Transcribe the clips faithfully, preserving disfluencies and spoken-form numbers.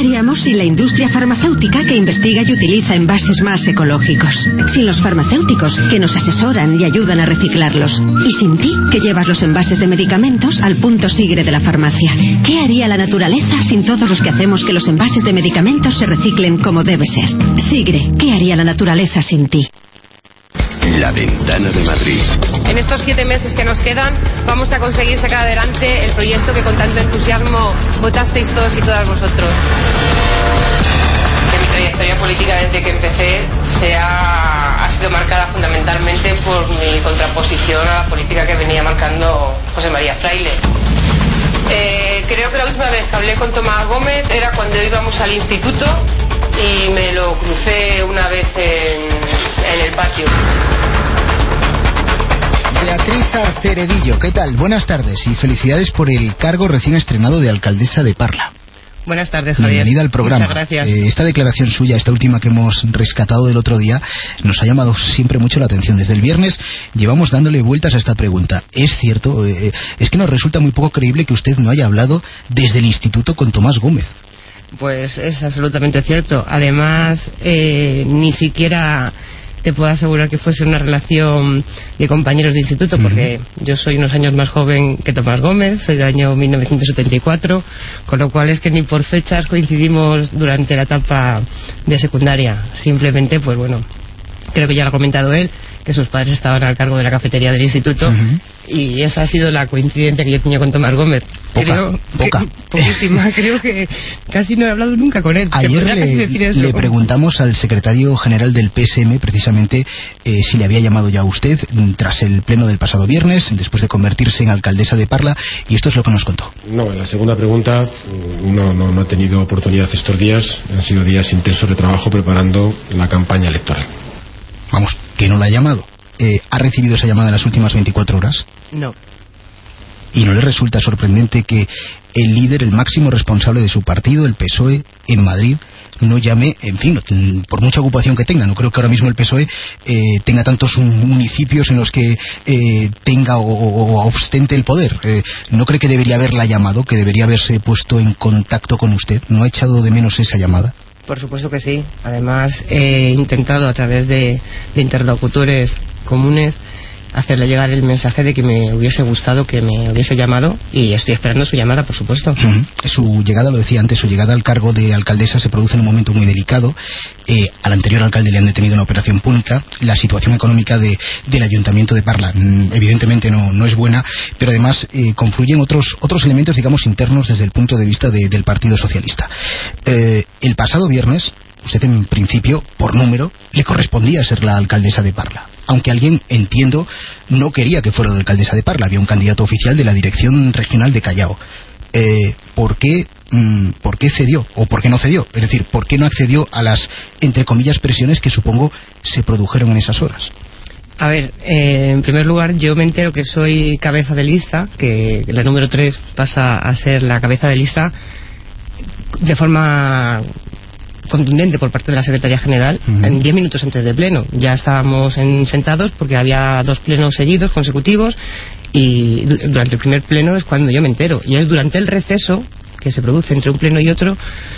haríamos sin la industria farmacéutica que investiga y utiliza envases más ecológicos? Sin los farmacéuticos que nos asesoran y ayudan a reciclarlos. Y sin ti, que llevas los envases de medicamentos al punto sigre de la farmacia. ¿Qué haría la naturaleza sin todos los que hacemos que los envases de medicamentos se reciclen como debe ser? Sigre, ¿qué haría la naturaleza sin ti? La Ventana de Madrid. En estos siete meses que nos quedan vamos a conseguir sacar adelante el proyecto que con tanto entusiasmo votasteis todos y todas vosotros. Que mi trayectoria política desde que empecé se ha, ha sido marcada fundamentalmente por mi contraposición a la política que venía marcando José María Fraile. Eh, creo que la última vez que hablé con Tomás Gómez era cuando íbamos al instituto y me lo crucé una vez en, en el patio. Beatriz Arceredillo, ¿qué tal? Buenas tardes y felicidades por el cargo recién estrenado de alcaldesa de Parla. Buenas tardes, Javier. Bienvenida al programa. Muchas gracias. Eh, esta declaración suya, esta última que hemos rescatado del otro día, nos ha llamado siempre mucho la atención. Desde el viernes llevamos dándole vueltas a esta pregunta. ¿Es cierto? Eh, es que nos resulta muy poco creíble que usted no haya hablado desde el instituto con Tomás Gómez. Pues es absolutamente cierto. Además, eh, ni siquiera te puedo asegurar que fuese una relación de compañeros de instituto, porque uh-huh. yo soy unos años más joven que Tomás Gómez, soy del año mil novecientos setenta y cuatro, con lo cual es que ni por fechas coincidimos durante la etapa de secundaria. Simplemente, pues bueno, creo que ya lo ha comentado él, que sus padres estaban al cargo de la cafetería del instituto, uh-huh. y esa ha sido la coincidencia que yo tenía con Tomás Gómez. Poca, creo poca. Que, poquísima, creo que casi no he hablado nunca con él. Ayer le, le preguntamos al secretario general del P S M precisamente eh, si le había llamado ya a usted tras el pleno del pasado viernes, después de convertirse en alcaldesa de Parla, y esto es lo que nos contó. No, en la segunda pregunta no, no, no he tenido oportunidad estos días, han sido días intensos de trabajo preparando la campaña electoral. Vamos, que no la ha llamado. Eh, ¿Ha recibido esa llamada en las últimas veinticuatro horas? No. ¿Y no le resulta sorprendente que el líder, el máximo responsable de su partido, el P S O E, en Madrid, no llame, en fin, por mucha ocupación que tenga? No creo que ahora mismo el P S O E eh, tenga tantos municipios en los que eh, tenga o, o, o ostente el poder. Eh, ¿No cree que debería haberla llamado, que debería haberse puesto en contacto con usted? ¿No ha echado de menos esa llamada? Por supuesto que sí. Además, he intentado a través de, de interlocutores comunes hacerle llegar el mensaje de que me hubiese gustado que me hubiese llamado, y estoy esperando su llamada, por supuesto. Uh-huh. Su llegada, lo decía antes, su llegada al cargo de alcaldesa se produce en un momento muy delicado. Eh, al anterior alcalde le han detenido una operación pública. La situación económica de, del ayuntamiento de Parla mm, evidentemente no, no es buena, pero además eh, confluyen otros, otros elementos, digamos, internos desde el punto de vista de, del Partido Socialista. Eh, el pasado viernes, usted en principio, por número, le correspondía ser la alcaldesa de Parla. Aunque alguien, entiendo, no quería que fuera la alcaldesa de Parla. Había un candidato oficial de la Dirección Regional de Callao. Eh, ¿por qué, mmm, ¿Por qué cedió? ¿O por qué no cedió? Es decir, ¿por qué no accedió a las, entre comillas, presiones que supongo se produjeron en esas horas? A ver, eh, en primer lugar, yo me entero que soy cabeza de lista, que la número tres pasa a ser la cabeza de lista de forma contundente por parte de la Secretaría General, uh-huh. en diez minutos antes del pleno. Ya estábamos en, sentados porque había dos plenos seguidos, consecutivos, y durante el primer pleno es cuando yo me entero. Y es durante el receso que se produce entre un pleno y otro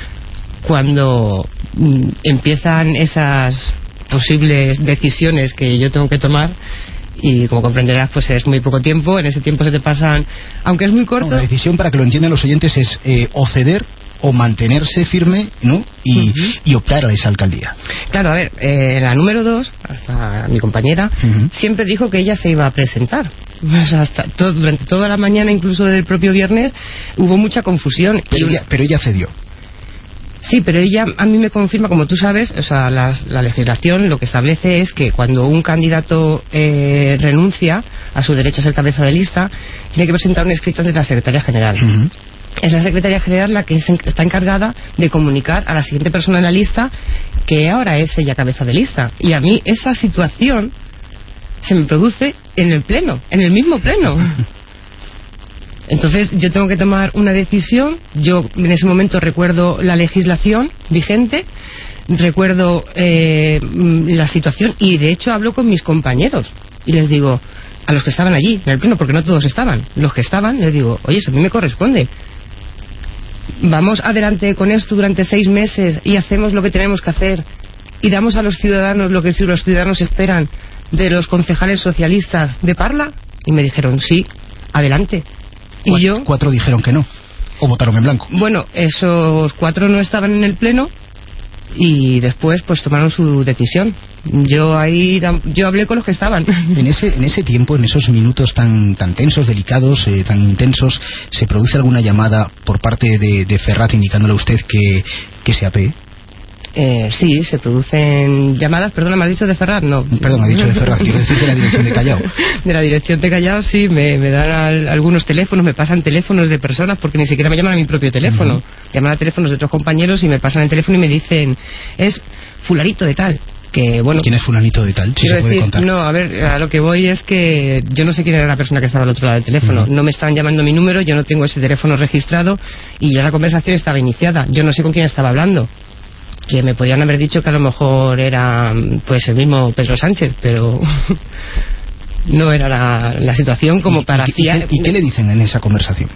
cuando mm, empiezan esas posibles decisiones que yo tengo que tomar. Y como comprenderás, pues es muy poco tiempo. En ese tiempo se te pasan, aunque es muy corto. No, la decisión, para que lo entiendan los oyentes, es eh, o ceder o mantenerse firme, ¿no? Y, uh-huh. y optar a esa alcaldía. Claro, a ver, eh, la número dos, hasta mi compañera, uh-huh. siempre dijo que ella se iba a presentar. O sea, hasta todo, durante toda la mañana, incluso del propio viernes, hubo mucha confusión. Pero, y ella, pero ella cedió. Sí, pero ella a mí me confirma, como tú sabes, o sea, la, la legislación lo que establece es que cuando un candidato eh, renuncia a su derecho a ser cabeza de lista, tiene que presentar un escrito ante la Secretaría General. Uh-huh. Es la Secretaría General la que está encargada de comunicar a la siguiente persona en la lista que ahora es ella cabeza de lista. Y a mí esa situación se me produce en el pleno, en el mismo pleno. Entonces yo tengo que tomar una decisión. Yo en ese momento recuerdo la legislación vigente, recuerdo eh, la situación, y de hecho hablo con mis compañeros y les digo, a los que estaban allí en el pleno, porque no todos estaban, los que estaban, les digo, oye, eso a mí me corresponde. vamos adelante con esto durante seis meses y hacemos lo que tenemos que hacer y damos a los ciudadanos lo que los ciudadanos esperan de los concejales socialistas de Parla. Y me dijeron, sí, adelante. Y Cu yo... Cuatro dijeron que no, o votaron en blanco. Bueno, esos cuatro no estaban en el pleno y después pues tomaron su decisión. Yo ahí yo hablé con los que estaban. En ese en ese tiempo, en esos minutos tan tan tensos, delicados, eh, tan intensos, ¿se produce alguna llamada por parte de, de Ferrat indicándole a usted que, que se apee? Eh, sí, se producen llamadas. Perdona, ¿me has dicho de Ferrat? No. Perdón, me ha dicho de Ferrat, quiero decir de la dirección de Callao. De la dirección de Callao, sí, me, me dan al, algunos teléfonos, me pasan teléfonos de personas, porque ni siquiera me llaman a mi propio teléfono. Uh-huh. Llaman a teléfonos de otros compañeros y me pasan el teléfono y me dicen, es fulanito de tal. Que, bueno, ¿quién es fulanito de tal? Si se puede decir, contar. No, a ver, a lo que voy es que yo no sé quién era la persona que estaba al otro lado del teléfono. Uh-huh. No me estaban llamando mi número, yo no tengo ese teléfono registrado y ya la conversación estaba iniciada. Yo no sé con quién estaba hablando. Que me podían haber dicho que a lo mejor era pues el mismo Pedro Sánchez, pero no era la, la situación como ¿Y, para... ¿y, y, ¿Y qué le dicen en esa conversación?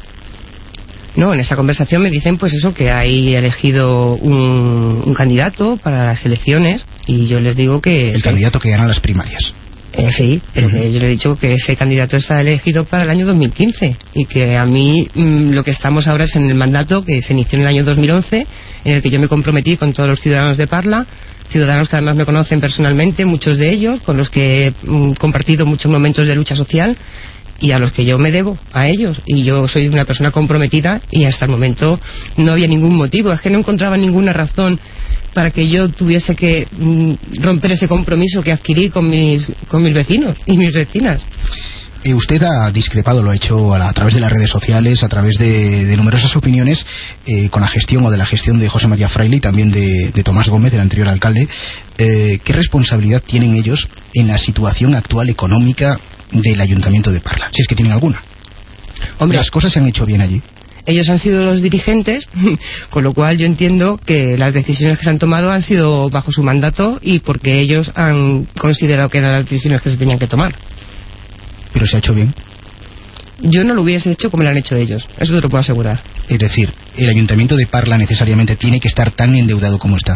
No, en esa conversación me dicen pues eso, que hay elegido un, un candidato para las elecciones y yo les digo que... El que, candidato que gana las primarias. Eh, sí, pero uh-huh. que yo le he dicho que ese candidato está elegido para el año dos mil quince y que a mí mmm, lo que estamos ahora es en el mandato que se inició en el año dos mil once, en el que yo me comprometí con todos los ciudadanos de Parla, ciudadanos que además me conocen personalmente, muchos de ellos, con los que he mmm, compartido muchos momentos de lucha social y a los que yo me debo, a ellos. Y yo soy una persona comprometida y hasta el momento no había ningún motivo, es que no encontraba ninguna razón para que yo tuviese que mm, romper ese compromiso que adquirí con mis, con mis vecinos y mis vecinas. Eh, usted ha discrepado, lo ha hecho a, la, a través de las redes sociales, a través de, de numerosas opiniones eh, con la gestión o de la gestión de José María Fraile y también de, de Tomás Gómez, del anterior alcalde. Eh, ¿Qué responsabilidad tienen ellos en la situación actual económica del Ayuntamiento de Parla? Si es que tienen alguna. Hombre, ¿las cosas se han hecho bien allí? Ellos han sido los dirigentes, con lo cual yo entiendo que las decisiones que se han tomado han sido bajo su mandato y porque ellos han considerado que eran las decisiones que se tenían que tomar. ¿Pero se ha hecho bien? Yo no lo hubiese hecho como lo han hecho ellos, eso te lo puedo asegurar. Es decir, ¿el Ayuntamiento de Parla necesariamente tiene que estar tan endeudado como está?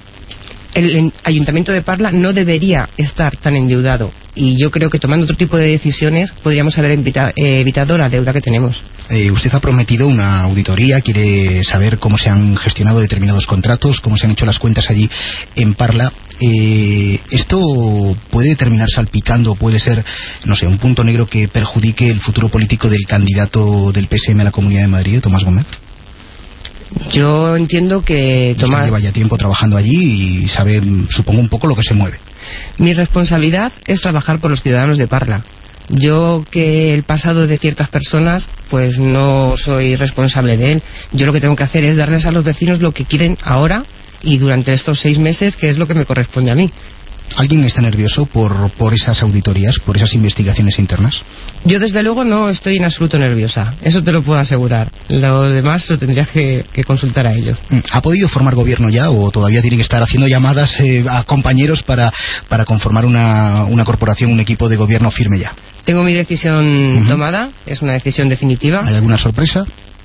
El Ayuntamiento de Parla no debería estar tan endeudado y yo creo que tomando otro tipo de decisiones podríamos haber evita, eh, evitado la deuda que tenemos. Eh, usted ha prometido una auditoría, quiere saber cómo se han gestionado determinados contratos, cómo se han hecho las cuentas allí en Parla. Eh, ¿Esto puede terminar salpicando, puede ser, no sé, un punto negro que perjudique el futuro político del candidato del P S M a la Comunidad de Madrid, Tomás Gómez? Yo entiendo que Tomás... Usted lleva ya tiempo trabajando allí y sabe, supongo, un poco lo que se mueve. Mi responsabilidad es trabajar por los ciudadanos de Parla. Yo que el pasado de ciertas personas, pues no soy responsable de él. Yo lo que tengo que hacer es darles a los vecinos lo que quieren ahora y durante estos seis meses, que es lo que me corresponde a mí. ¿Alguien está nervioso por, por esas auditorías, por esas investigaciones internas? Yo desde luego no estoy en absoluto nerviosa, eso te lo puedo asegurar. Lo demás lo tendrías que, que consultar a ellos. ¿Ha podido formar gobierno ya o todavía tiene que estar haciendo llamadas eh, a compañeros para, para conformar una, una corporación, un equipo de gobierno firme ya? Tengo mi decisión uh-huh. tomada, es una decisión definitiva. ¿Hay alguna sorpresa?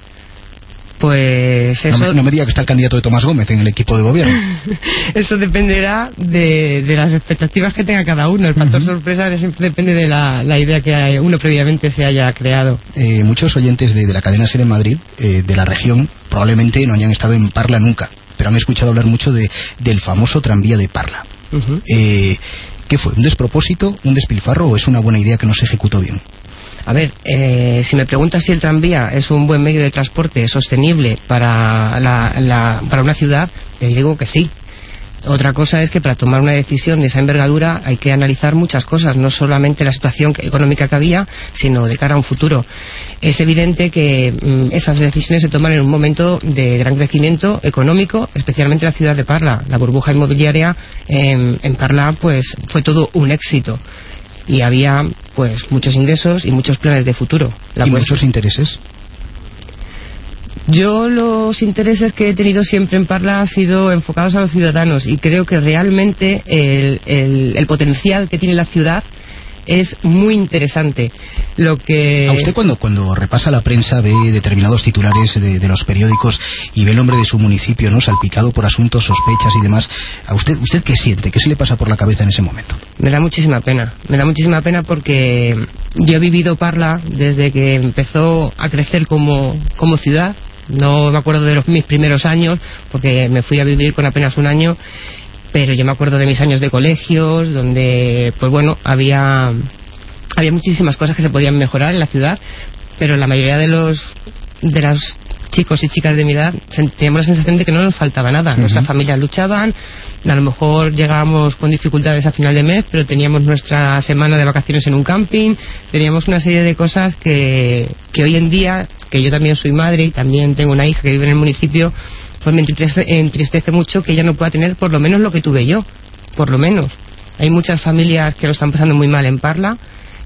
Pues eso... No me, no me diga que está el candidato de Tomás Gómez en el equipo de gobierno. Eso dependerá de, de las expectativas que tenga cada uno. El factor uh-huh. sorpresa siempre depende de la, la idea que uno previamente se haya creado. Eh, muchos oyentes de, de la cadena SER en Madrid, eh, de la región, probablemente no hayan estado en Parla nunca, pero han escuchado hablar mucho de, del famoso tranvía de Parla. Uh-huh. eh, ¿Qué fue? ¿Un despropósito, un despilfarro o es una buena idea que no se ejecutó bien? A ver, eh, si me preguntas si el tranvía es un buen medio de transporte sostenible para, la, la, para una ciudad, te digo que sí. Otra cosa es que para tomar una decisión de esa envergadura hay que analizar muchas cosas, no solamente la situación económica que había, sino de cara a un futuro. Es evidente que mmm, esas decisiones se toman en un momento de gran crecimiento económico, especialmente en la ciudad de Parla. La burbuja inmobiliaria eh, en Parla pues fue todo un éxito. Y había pues muchos ingresos y muchos planes de futuro. La ¿Y muchos intereses? Yo los intereses que he tenido siempre en Parla han sido enfocados a los ciudadanos y creo que realmente el, el, el potencial que tiene la ciudad es muy interesante. Lo que... ¿A usted cuando, cuando repasa la prensa, ve determinados titulares de, de los periódicos y ve el nombre de su municipio, ¿no?, salpicado por asuntos, sospechas y demás, ¿a usted, usted qué siente? ¿Qué se le pasa por la cabeza en ese momento? Me da muchísima pena, me da muchísima pena porque yo he vivido Parla desde que empezó a crecer como, como ciudad. No me acuerdo de los, mis primeros años, porque me fui a vivir con apenas un año, pero yo me acuerdo de mis años de colegios, donde, pues bueno, había, había muchísimas cosas que se podían mejorar en la ciudad, pero la mayoría de los de los chicos y chicas de mi edad teníamos la sensación de que no nos faltaba nada. Uh-huh. Nuestras familias luchaban, a lo mejor llegábamos con dificultades a final de mes, pero teníamos nuestra semana de vacaciones en un camping, teníamos una serie de cosas que, que hoy en día, que yo también soy madre y también tengo una hija que vive en el municipio, pues me entristece, entristece mucho que ella no pueda tener por lo menos lo que tuve yo, por lo menos. Hay muchas familias que lo están pasando muy mal en Parla.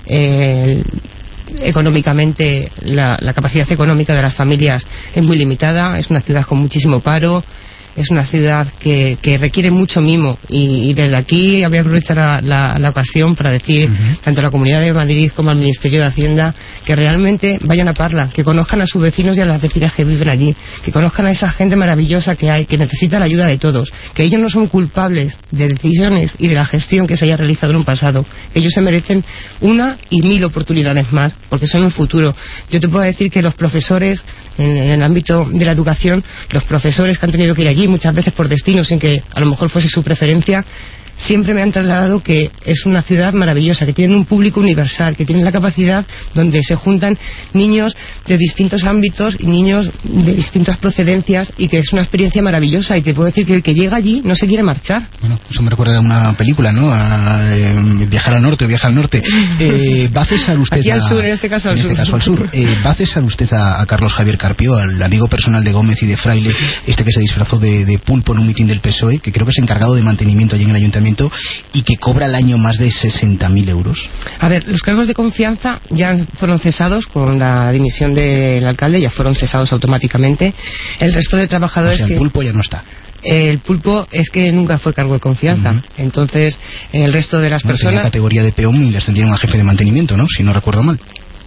Eh, económicamente la, la capacidad económica de las familias es muy limitada, es una ciudad con muchísimo paro, es una ciudad que, que requiere mucho mimo y, y desde aquí voy a aprovechar la, la, la ocasión para decir uh-huh. tanto a la Comunidad de Madrid como al Ministerio de Hacienda que realmente vayan a Parla, que conozcan a sus vecinos y a las vecinas que viven allí, que conozcan a esa gente maravillosa que hay, que necesita la ayuda de todos, que ellos no son culpables de decisiones y de la gestión que se haya realizado en un pasado, que ellos se merecen una y mil oportunidades más, porque son un futuro. Yo te puedo decir que los profesores en, en el ámbito de la educación, los profesores que han tenido que ir allí muchas veces por destino, sin que a lo mejor fuese su preferencia, siempre me han trasladado que es una ciudad maravillosa, que tienen un público universal, que tienen la capacidad donde se juntan niños de distintos ámbitos y niños de distintas procedencias y que es una experiencia maravillosa y te puedo decir que el que llega allí no se quiere marchar. Bueno, eso me recuerda a una película, ¿no? A, eh, Viajar al norte o Viajar al norte. Eh, ¿Va a cesar usted aquí al a, sur, en este caso al en sur? Este caso al sur. Eh, ¿Va a cesar usted a, a Carlos Javier Carpio, al amigo personal de Gómez y de Fraile, este que se disfrazó de, de pulpo en un mitin del P S O E, que creo que es encargado de mantenimiento allí en el ayuntamiento y que cobra al año más de sesenta mil euros? A ver, los cargos de confianza ya fueron cesados con la dimisión del alcalde, ya fueron cesados automáticamente. El resto de trabajadores... O sea, el que... pulpo ya no está. El pulpo es que nunca fue cargo de confianza. Uh-huh. Entonces, el resto de las no, personas... Tenía categoría de peón y le ascendieron a jefe de mantenimiento, ¿no? Si no recuerdo mal.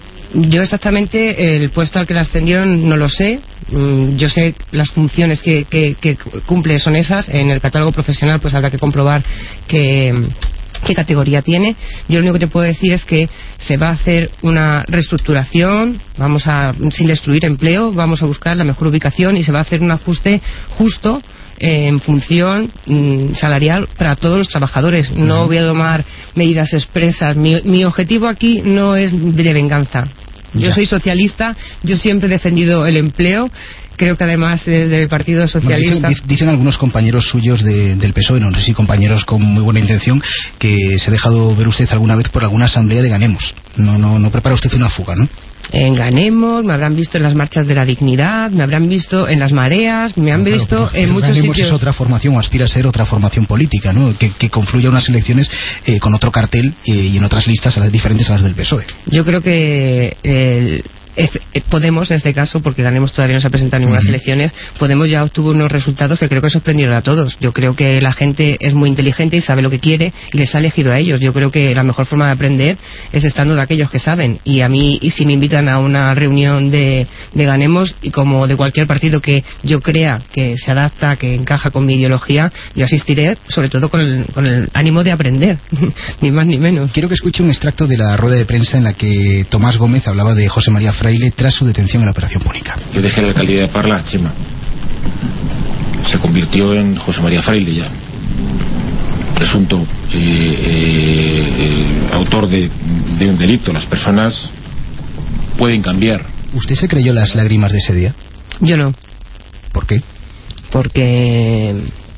Yo exactamente el puesto al que le ascendieron no lo sé. Yo sé las funciones que, que, que cumple son esas. En el catálogo profesional pues habrá que comprobar que... qué categoría tiene. Yo lo único que te puedo decir es que se va a hacer una reestructuración, vamos a, sin destruir empleo, vamos a buscar la mejor ubicación y se va a hacer un ajuste justo eh, en función mm, salarial para todos los trabajadores. No voy a tomar medidas expresas. Mi, mi objetivo aquí no es de venganza. Yo ya. soy socialista, yo siempre he defendido el empleo. Creo que además desde el Partido Socialista... Bueno, dicen, dicen algunos compañeros suyos de, del P S O E, no sé si compañeros con muy buena intención, que se ha dejado ver usted alguna vez por alguna asamblea de Ganemos. No, no, no prepara usted una fuga, ¿no? En Ganemos, me habrán visto en las marchas de la dignidad, me habrán visto en las mareas, me han no, claro, visto pero, en pero muchos Ganemos sitios. Es otra formación, o aspira a ser otra formación política, ¿no? Que, que confluya unas elecciones eh, con otro cartel eh, y en otras listas a las diferentes a las del P S O E. Yo creo que el... Podemos, en este caso, porque Ganemos todavía no se ha presentado en ninguna uh-huh. elecciones, Podemos ya obtuvo unos resultados que creo que sorprendieron a todos. Yo creo que la gente es muy inteligente y sabe lo que quiere y les ha elegido a ellos. Yo creo que la mejor forma de aprender es estando de aquellos que saben. Y a mí, y si me invitan a una reunión de, de Ganemos, y como de cualquier partido que yo crea que se adapta, que encaja con mi ideología, yo asistiré, sobre todo con el, con el ánimo de aprender, ni más ni menos. Quiero que escuche un extracto de la rueda de prensa en la que Tomás Gómez hablaba de José María Fraile tras su detención en la operación Púnica. Yo dejé la alcaldía de Parla a Chema. Se convirtió en José María Fraile ya. Presunto eh, eh, autor de, de un delito. Las personas pueden cambiar. ¿Usted se creyó las lágrimas de ese día? Yo no. ¿Por qué? Porque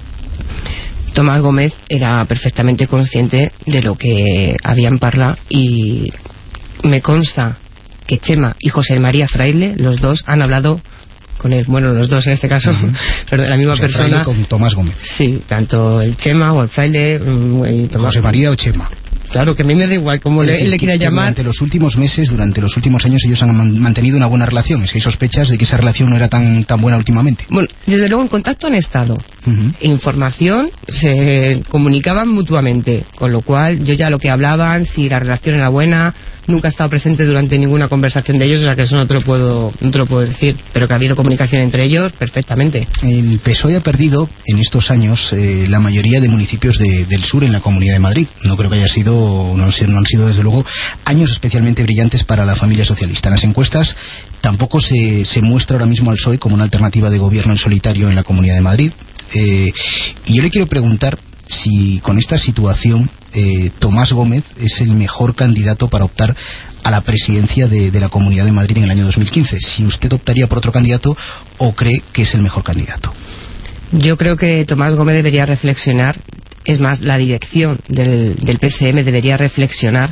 Tomás Gómez era perfectamente consciente de lo que había en Parla y me consta que Chema y José María Fraile, los dos, han hablado con él, bueno, los dos en este caso, uh-huh. pero de la misma José persona. Fraile con Tomás Gómez. Sí, tanto el Chema o el Fraile. Y Tomás... José María o Chema. Claro, que a mí me da igual como le, que, le quiera que llamar. Durante los últimos meses, durante los últimos años, ellos han man mantenido una buena relación. Es que hay sospechas de que esa relación no era tan, tan buena últimamente. Bueno, desde luego en contacto han estado. Uh-huh. Información se comunicaban mutuamente, con lo cual yo ya lo que hablaban, si la relación era buena, nunca he estado presente durante ninguna conversación de ellos, o sea que eso no te lo puedo, no te lo puedo decir, pero que ha habido comunicación entre ellos perfectamente. El P S O E ha perdido en estos años eh, la mayoría de municipios de, del sur en la Comunidad de Madrid. No creo que haya sido, no han sido, no han sido desde luego años especialmente brillantes para la familia socialista. En las encuestas tampoco se, se muestra ahora mismo al P S O E como una alternativa de gobierno en solitario en la Comunidad de Madrid. Eh, y yo le quiero preguntar si con esta situación eh, Tomás Gómez es el mejor candidato para optar a la presidencia de, de la Comunidad de Madrid en el año dos mil quince. Si usted optaría por otro candidato o cree que es el mejor candidato. Yo creo que Tomás Gómez debería reflexionar, es más, la dirección del, del P S M debería reflexionar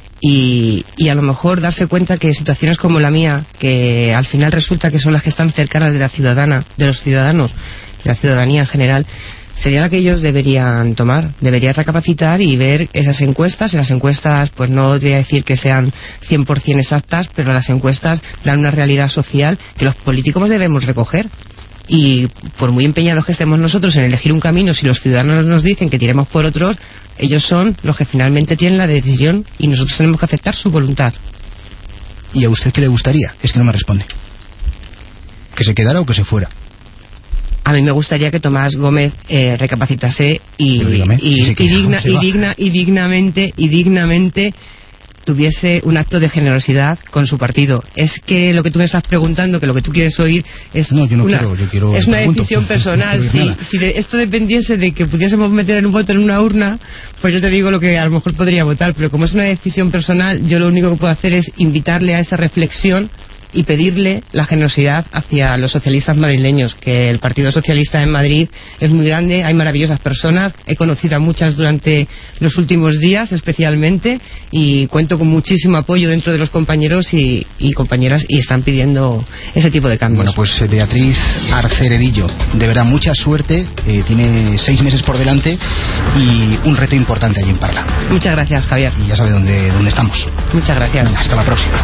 y, y a lo mejor darse cuenta que situaciones como la mía, que al final resulta que son las que están cercanas de la ciudadana, de los ciudadanos, de la ciudadanía en general, sería la que ellos deberían tomar, deberían recapacitar y ver esas encuestas. En las encuestas, pues no voy a decir que sean cien por cien exactas, pero las encuestas dan una realidad social que los políticos debemos recoger. Y por muy empeñados que estemos nosotros en elegir un camino, si los ciudadanos nos dicen que tiremos por otros, ellos son los que finalmente tienen la decisión y nosotros tenemos que aceptar su voluntad. ¿Y a usted qué le gustaría? Es que no me responde. ¿Que se quedara o que se fuera? A mí me gustaría que Tomás Gómez eh, recapacitase y, dígame, y, si y, digna, y, digna, y dignamente y dignamente tuviese un acto de generosidad con su partido. Es que lo que tú me estás preguntando, que lo que tú quieres oír es no, yo no una, quiero, yo quiero es una pregunto, decisión personal. no si si de, esto dependiese de que pudiésemos meter un voto en una urna, pues yo te digo lo que a lo mejor podría votar, pero como es una decisión personal, yo lo único que puedo hacer es invitarle a esa reflexión y pedirle la generosidad hacia los socialistas madrileños, que el Partido Socialista en Madrid es muy grande, hay maravillosas personas, he conocido a muchas durante los últimos días especialmente y cuento con muchísimo apoyo dentro de los compañeros y, y compañeras y están pidiendo ese tipo de cambios. Bueno, pues Beatriz Arceredillo, de verdad mucha suerte, eh, tiene seis meses por delante y un reto importante allí en Parla. Muchas gracias, Javier. Y ya sabe dónde, dónde estamos. Muchas gracias. Venga, hasta la próxima.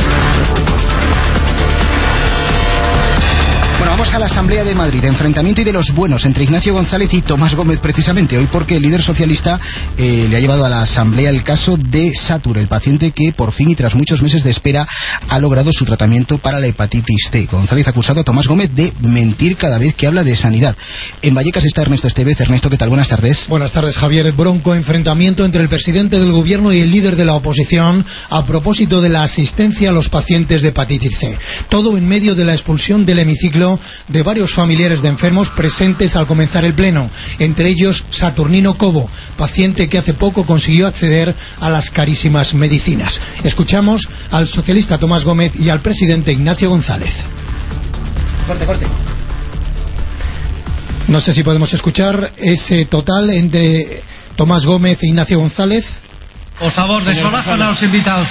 Bueno, vamos a la Asamblea de Madrid, enfrentamiento y de los buenos entre Ignacio González y Tomás Gómez precisamente, hoy porque el líder socialista eh, le ha llevado a la Asamblea el caso de Satur, el paciente que por fin y tras muchos meses de espera ha logrado su tratamiento para la hepatitis C. González ha acusado a Tomás Gómez de mentir cada vez que habla de sanidad. En Vallecas está Ernesto Estevez. Ernesto, ¿qué tal? Buenas tardes. Buenas tardes, Javier. Bronco enfrentamiento entre el presidente del gobierno y el líder de la oposición a propósito de la asistencia a los pacientes de hepatitis C. Todo en medio de la expulsión del hemiciclo de varios familiares de enfermos presentes al comenzar el pleno, entre ellos Saturnino Cobo, paciente que hace poco consiguió acceder a las carísimas medicinas. Escuchamos al socialista Tomás Gómez y al presidente Ignacio González. Corte, corte. No sé si podemos escuchar ese total entre Tomás Gómez e Ignacio González. Por favor, desolajan a los invitados.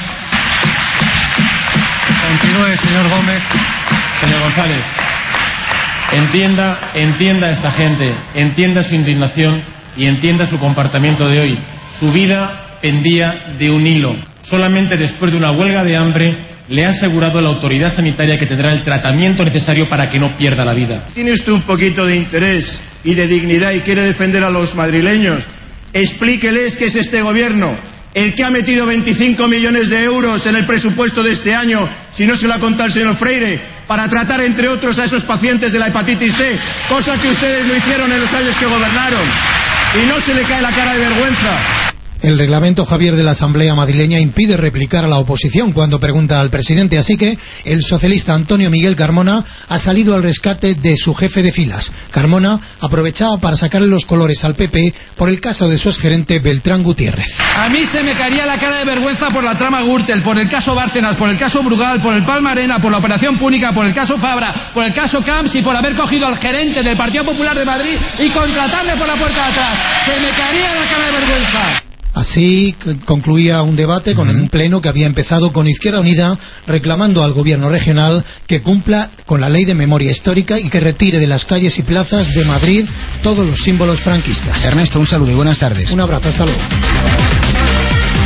Continúe, señor Gómez. Señor González, entienda, entienda a esta gente, entienda su indignación y entienda su comportamiento de hoy. Su vida pendía de un hilo. Solamente después de una huelga de hambre le ha asegurado a la autoridad sanitaria que tendrá el tratamiento necesario para que no pierda la vida. Tiene usted un poquito de interés y de dignidad y quiere defender a los madrileños. Explíqueles qué es este gobierno, el que ha metido veinticinco millones de euros en el presupuesto de este año, si no se lo ha contado el señor Freire, para tratar entre otros a esos pacientes de la hepatitis C, cosa que ustedes no hicieron en los años que gobernaron, y no se le cae la cara de vergüenza. El reglamento, Javier, de la Asamblea madrileña impide replicar a la oposición cuando pregunta al presidente, así que el socialista Antonio Miguel Carmona ha salido al rescate de su jefe de filas. Carmona aprovechaba para sacarle los colores al P P por el caso de su exgerente Beltrán Gutiérrez. A mí se me caería la cara de vergüenza por la trama Gürtel, por el caso Bárcenas, por el caso Brugal, por el Palma Arena, por la operación Púnica, por el caso Fabra, por el caso Camps y por haber cogido al gerente del Partido Popular de Madrid y contratarle por la puerta de atrás. Se me caería la cara de vergüenza. Así concluía un debate con un pleno que había empezado con Izquierda Unida reclamando al gobierno regional que cumpla con la ley de memoria histórica y que retire de las calles y plazas de Madrid todos los símbolos franquistas. Ernesto, un saludo y buenas tardes. Un abrazo, hasta luego.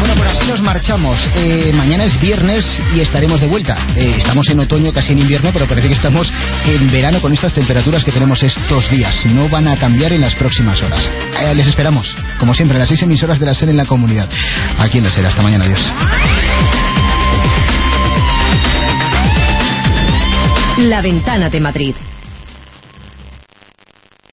Bueno, pues así nos marchamos. Eh, mañana es viernes y estaremos de vuelta. Eh, estamos en otoño, casi en invierno, pero parece que estamos en verano con estas temperaturas que tenemos estos días. No van a cambiar en las próximas horas. Eh, les esperamos, como siempre, en las seis emisoras de la SER en la comunidad. Aquí en la SER. Hasta mañana. Adiós. La Ventana de Madrid.